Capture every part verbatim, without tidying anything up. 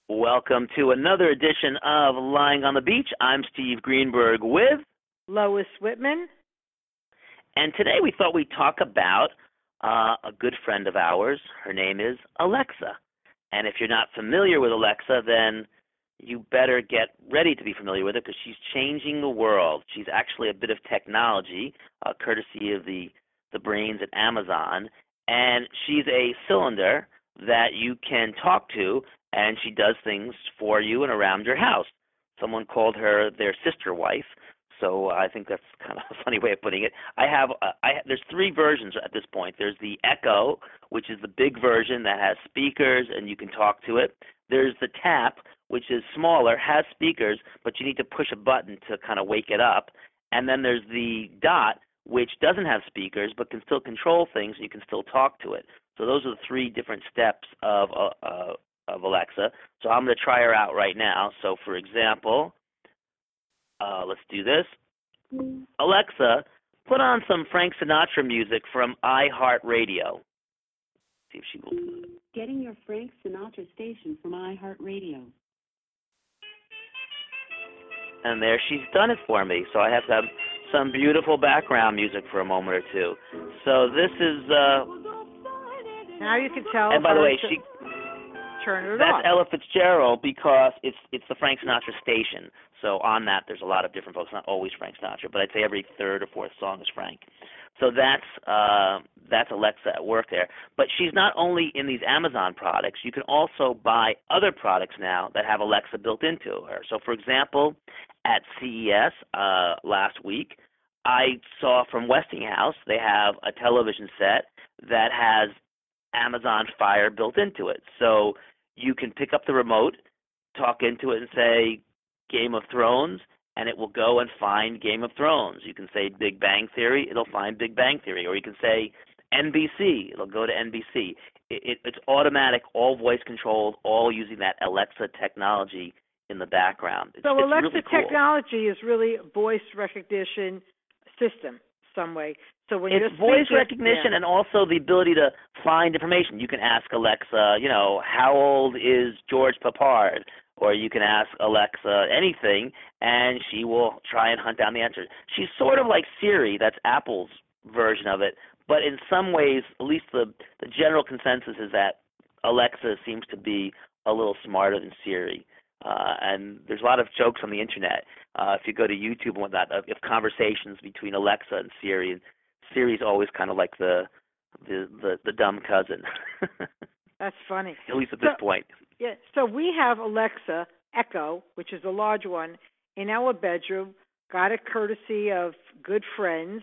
Welcome to another edition of Lying on the Beach. I'm Steve Greenberg with Lois Whitman. And today we thought we'd talk about uh, a good friend of ours. Her name is Alexa. And if you're not familiar with Alexa, then you better get ready to be familiar with her because she's changing the world. She's actually a bit of technology, uh, courtesy of the, the brains at Amazon. And she's a cylinder that you can talk to, and she does things for you and around your house. Someone called her their sister wife, so I think that's kind of a funny way of putting it. I have, uh, I there's three versions at this point. There's the Echo, which is the big version that has speakers and you can talk to it. There's the Tap, which is smaller, has speakers, but you need to push a button to kind of wake it up. And then there's the Dot, which doesn't have speakers but can still control things and you can still talk to it. So those are the three different steps of uh, uh, of Alexa. So I'm going to try her out right now. So for example, uh, let's do this. Alexa, put on some Frank Sinatra music from iHeartRadio. See if she will do it. Getting your Frank Sinatra station from iHeartRadio. And there she's done it for me. So I have to have some beautiful background music for a moment or two. So this is... Uh, now you can tell. And by the way, she... Turn it That's on. Ella Fitzgerald because it's it's the Frank Sinatra station. So on that, there's a lot of different folks. Not always Frank Sinatra, but I'd say every third or fourth song is Frank. So that's uh, that's Alexa at work there. But she's not only in these Amazon products. You can also buy other products now that have Alexa built into her. So for example, at C E S uh, last week, I saw from Westinghouse they have a television set that has Amazon Fire built into it. So you can pick up the remote, talk into it and say Game of Thrones, and it will go and find Game of Thrones. You can say Big Bang Theory, it'll find Big Bang Theory. Or you can say N B C, it'll go to N B C. It, it, it's automatic, all voice controlled, all using that Alexa technology in the background. It's, so it's Alexa really cool. technology is really a voice recognition system some way. So when it's you're voice speaking, recognition yeah. and also the ability to find information. You can ask Alexa, you know, how old is George Papard? Or you can ask Alexa anything, and she will try and hunt down the answer. She's sort of like Siri. That's Apple's version of it. But in some ways, at least the, the general consensus is that Alexa seems to be a little smarter than Siri. Uh, and there's a lot of jokes on the Internet. Uh, if you go to YouTube and whatnot, of, of conversations between Alexa and Siri, and Siri's always kind of like the the the, the dumb cousin. That's funny. At least at so, this point. Yeah. So we have Alexa Echo, which is a large one, in our bedroom. Got it courtesy of good friends,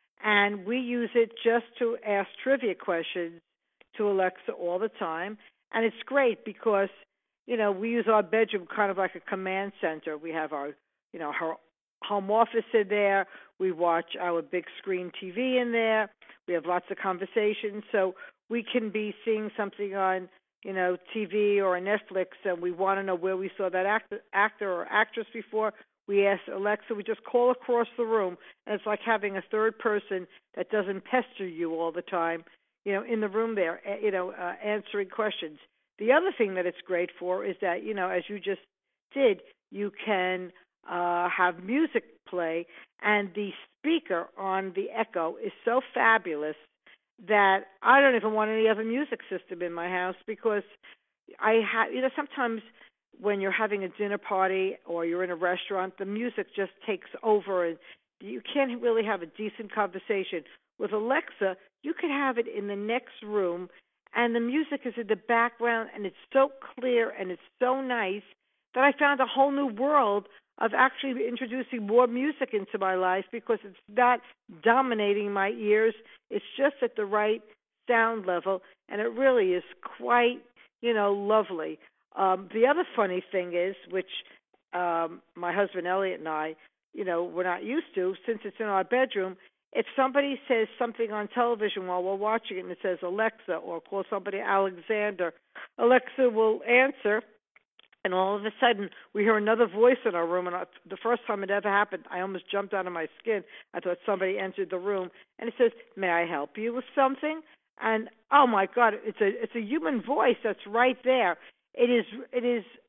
and we use it just to ask trivia questions to Alexa all the time. And it's great because, you know, we use our bedroom kind of like a command center. We have our, you know, her home office in there. We watch our big screen T V in there. We have lots of conversations. So we can be seeing something on, you know, T V or on Netflix, and we want to know where we saw that actor, actor or actress before. We ask Alexa, we just call across the room, and it's like having a third person that doesn't pester you all the time, you know, in the room there, you know, uh, answering questions. The other thing that it's great for is that, you know, as you just did, you can uh, have music play, and the speaker on the Echo is so fabulous that I don't even want any other music system in my house because I have, you know, sometimes when you're having a dinner party or you're in a restaurant, the music just takes over and you can't really have a decent conversation. With Alexa, you could have it in the next room and the music is in the background and it's so clear and it's so nice that I found a whole new world of actually introducing more music into my life because it's not dominating my ears. It's just at the right sound level, and it really is quite, you know, lovely. Um, the other funny thing is, which um, my husband Elliot and I, you know, we're not used to, since it's in our bedroom, if somebody says something on television while we're watching it and it says Alexa or call somebody Alexander, Alexa will answer. And all of a sudden, we hear another voice in our room. And I, the first time it ever happened, I almost jumped out of my skin. I thought somebody entered the room. And it says, "May I help you with something?" And, oh, my God, it's a it's a human voice that's right there. It is it is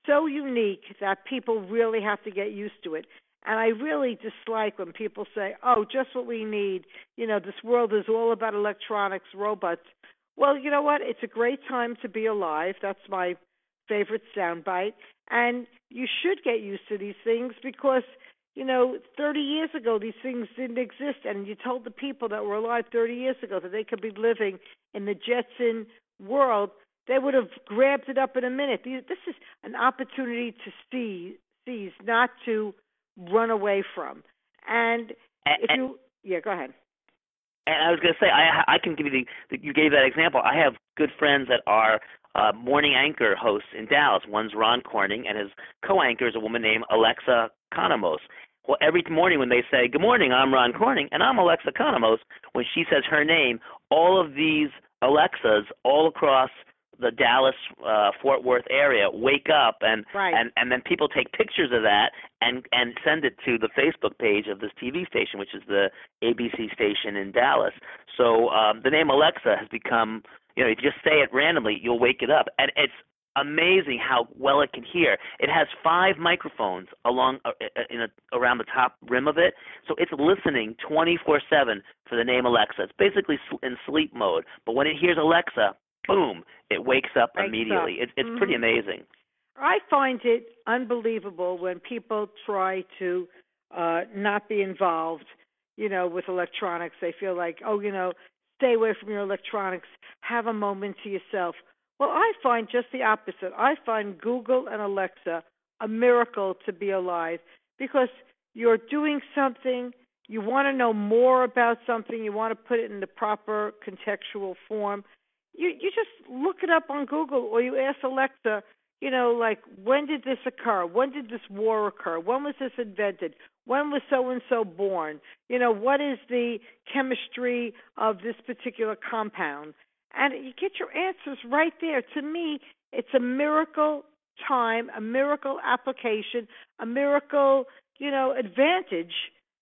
so unique that people really have to get used to it. And I really dislike when people say, "Oh, just what we need." You know, this world is all about electronics, robots. Well, you know what? It's a great time to be alive. That's my favorite soundbite. And you should get used to these things because, you know, thirty years ago, these things didn't exist. And you told the people that were alive thirty years ago that they could be living in the Jetson world, they would have grabbed it up in a minute. This is an opportunity to see, seize, not to run away from. And if and, you, yeah, go ahead. And I was going to say, I I can give you the, the you gave that example. I have good friends that are uh, morning anchor hosts in Dallas. One's Ron Corning, and his co-anchor is a woman named Alexa Konamos. Well, every morning when they say, "Good morning, I'm Ron Corning, and I'm Alexa Konamos," when she says her name, all of these Alexas all across the Dallas uh, Fort Worth area wake up, and, right. and and then people take pictures of that and and send it to the Facebook page of this T V station, which is the A B C station in Dallas. So um, the name Alexa has become, you know, if you just say it randomly, you'll wake it up, and it's amazing how well it can hear. It has five microphones along uh, in a, around the top rim of it, so it's listening twenty-four seven for the name Alexa. It's basically in sleep mode, but when it hears Alexa, boom, it wakes up wakes immediately. Up. It's it's mm-hmm. pretty amazing. I find it unbelievable when people try to uh, not be involved, you know, with electronics. They feel like, oh, you know, stay away from your electronics, have a moment to yourself. Well, I find just the opposite. I find Google and Alexa a miracle to be alive because you're doing something, you want to know more about something, you want to put it in the proper contextual form. You you just look it up on Google, or you ask Alexa, you know, like, when did this occur? When did this war occur? When was this invented? When was so-and-so born? You know, what is the chemistry of this particular compound? And you get your answers right there. To me, it's a miracle time, a miracle application, a miracle, you know, advantage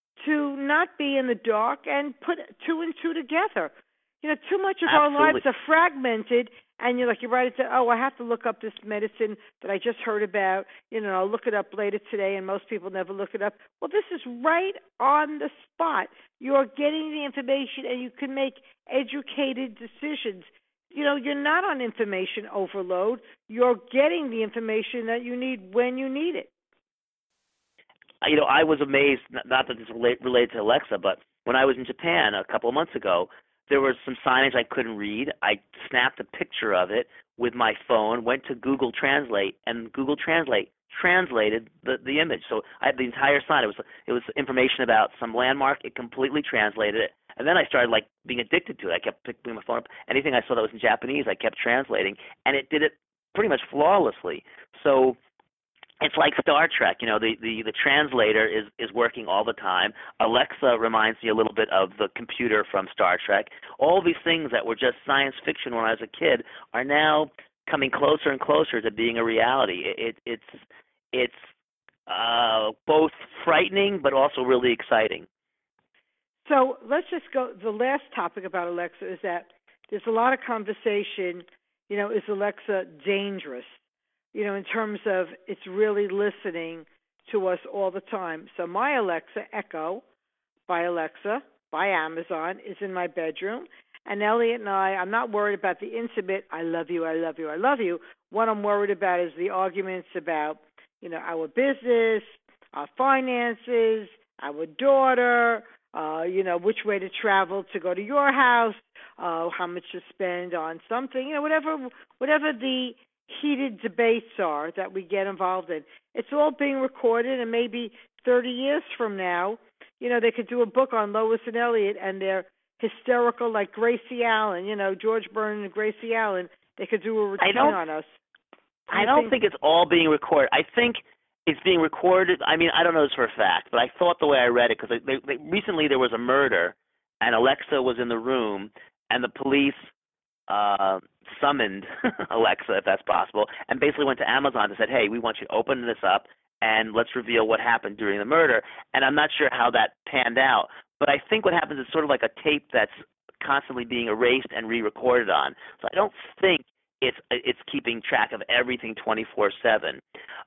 to not be in the dark and put two and two together. You know, too much of Absolutely. our lives are fragmented, and you're like, you're right, it's, oh, I have to look up this medicine that I just heard about. You know, I'll look it up later today, and most people never look it up. Well, this is right on the spot. You're getting the information, and you can make educated decisions. You know, you're not on information overload. You're getting the information that you need when you need it. You know, I was amazed, not that this is related to Alexa, but when I was in Japan a couple of months ago, there was some signage I couldn't read. I snapped a picture of it with my phone, went to Google Translate, and Google Translate translated the, the image. So I had the entire sign. It was it was information about some landmark. It completely translated it. And then I started, like, being addicted to it. I kept picking my phone up. Anything I saw that was in Japanese, I kept translating, and it did it pretty much flawlessly. So it's like Star Trek, you know, the, the, the translator is, is working all the time. Alexa reminds me a little bit of the computer from Star Trek. All these things that were just science fiction when I was a kid are now coming closer and closer to being a reality. It, it, it's it's uh, both frightening but also really exciting. So let's just go, the last topic about Alexa is that there's a lot of conversation, you know, is Alexa dangerous? You know, in terms of it's really listening to us all the time. So my Alexa, Echo, by Alexa, by Amazon, is in my bedroom. And Elliot and I, I'm not worried about the intimate, I love you, I love you, I love you. What I'm worried about is the arguments about, you know, our business, our finances, our daughter, uh, you know, which way to travel to go to your house, uh, how much to spend on something, you know, whatever, whatever the heated debates are that we get involved in. It's all being recorded, and maybe thirty years from now, you know, they could do a book on Lois and Elliot and they're hysterical like Gracie Allen, you know, George Byrne and Gracie Allen. They could do a routine on us. I don't think, think it's all being recorded. I think it's being recorded. I mean, I don't know this for a fact, but I thought the way I read it, because they, they, they, recently there was a murder, and Alexa was in the room, and the police uh, summoned Alexa, if that's possible, and basically went to Amazon and said, hey, we want you to open this up, and let's reveal what happened during the murder. And I'm not sure how that panned out, but I think what happens is sort of like a tape that's constantly being erased and re-recorded on. So I don't think it's it's keeping track of everything twenty-four seven.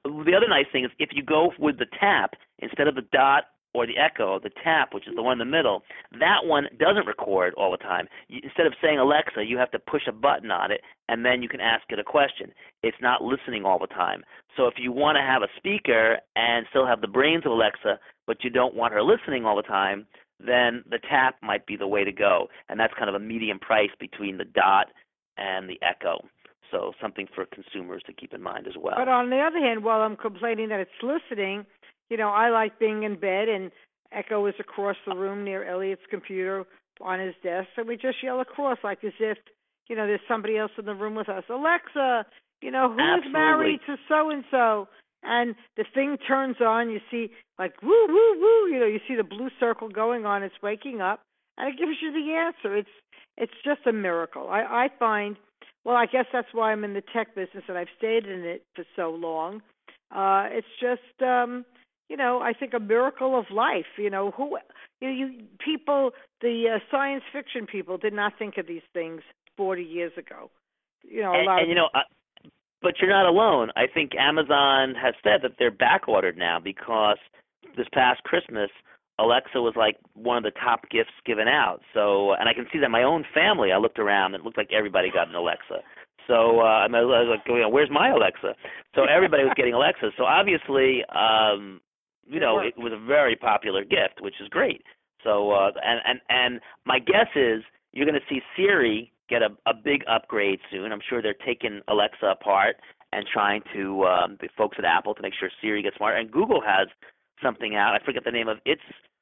the other nice thing is if you go with the tap instead of the dot or the echo, the tap, which is the one in the middle, that one doesn't record all the time. You, instead of saying Alexa, you have to push a button on it, and then you can ask it a question. It's not listening all the time. So if you want to have a speaker and still have the brains of Alexa, but you don't want her listening all the time, then the tap might be the way to go. And that's kind of a medium price between the dot and the echo. So something for consumers to keep in mind as well. But on the other hand, while I'm complaining that it's listening, you know, I like being in bed and Echo is across the room near Elliot's computer on his desk, and we just yell across like as if, you know, there's somebody else in the room with us. Alexa, you know, who Absolutely. is married to so-and-so? And the thing turns on, you see like woo, woo, woo, you know, you see the blue circle going on, it's waking up, and it gives you the answer. It's it's just a miracle. I, I find, well, I guess that's why I'm in the tech business and I've stayed in it for so long. Uh, it's just, um, you know, I think a miracle of life. You know, who, you know, you people, the uh, science fiction people did not think of these things forty years ago. You know, a and, lot and of you know, uh, but you're not alone. I think Amazon has said that they're back ordered now because this past Christmas, Alexa was like one of the top gifts given out. So, and I can see that my own family, I looked around, it looked like everybody got an Alexa. So uh, I was like, you know, where's my Alexa? So everybody was getting Alexa. So obviously, um, you know, it was a very popular gift, which is great. So, uh, and, and, and my guess is you're going to see Siri get a, a big upgrade soon. I'm sure they're taking Alexa apart and trying to, um, the folks at Apple, to make sure Siri gets smarter. And Google has something out. I forget the name of its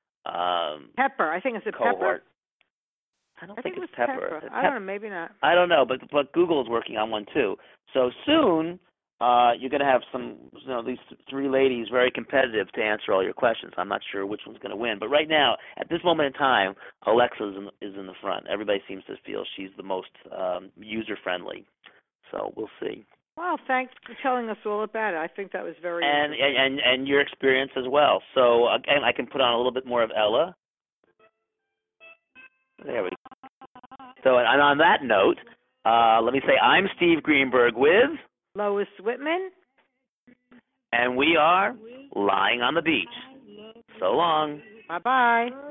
um, Pepper. I think it's a cohort. Pepper. I don't I think, think it's it was Pepper. Pepper. I don't know, maybe not. I don't know, but but Google is working on one too. So soon, uh, you're going to have some, you know, these three ladies very competitive to answer all your questions. I'm not sure which one's going to win, but right now, at this moment in time, Alexa is in, is in the front. Everybody seems to feel she's the most um, user friendly. So we'll see. Well, thanks for telling us all about it. I think that was very and interesting. and and your experience as well. So again, I can put on a little bit more of Ella. There we go. So, and on that note, uh, let me say I'm Steve Greenberg with Lois Whitman. And we are Lying on the Beach. So long. Bye-bye.